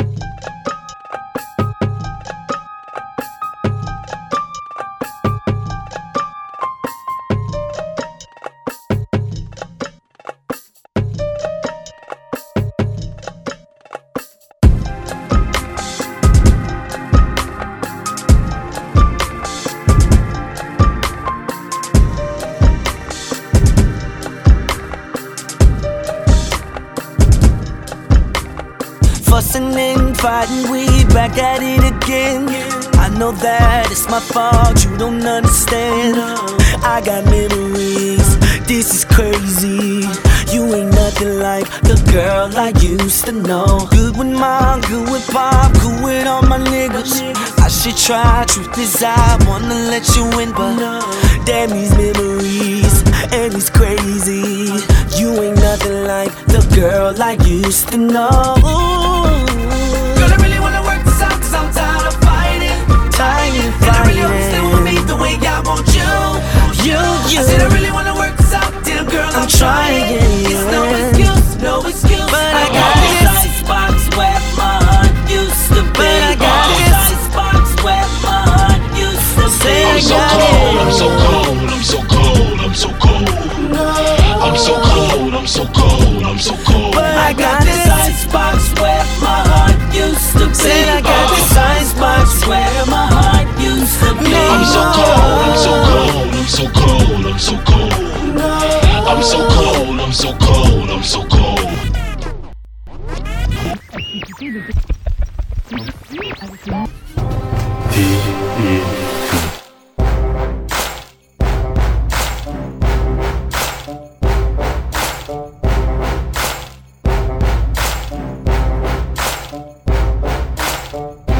Fussing and fighting, we back at it again. I know that it's my fault, you don't understand. I got memories, this is crazy. You ain't nothing like the girl I used to know. Good with mom, good with pop, good with all my niggas. I should try, truth is I wanna let you in, but damn these memories, and it's crazy. You ain't nothing like the girl I used to know. Girl, I really wanna work this out, cause I'm tired of fighting. And I really hope you stay with me the way I want you. I said I really wanna work this out, damn girl, I'm trying. It's no excuse, but I got this icebox where my heart used to be. But I got this icebox where my heart used to be. I'm so cold, I'm so cold, I'm so cold, I'm so cold. I'm so cold, I'm so cold, I'm so cold. But I got this icebox where my heart used to be. I got this icebox where my heart used to be. I'm so cold, I'm so cold, I'm so cold, I'm so cold. I'm so cold, I'm so cold, I'm so cold. P.E.P.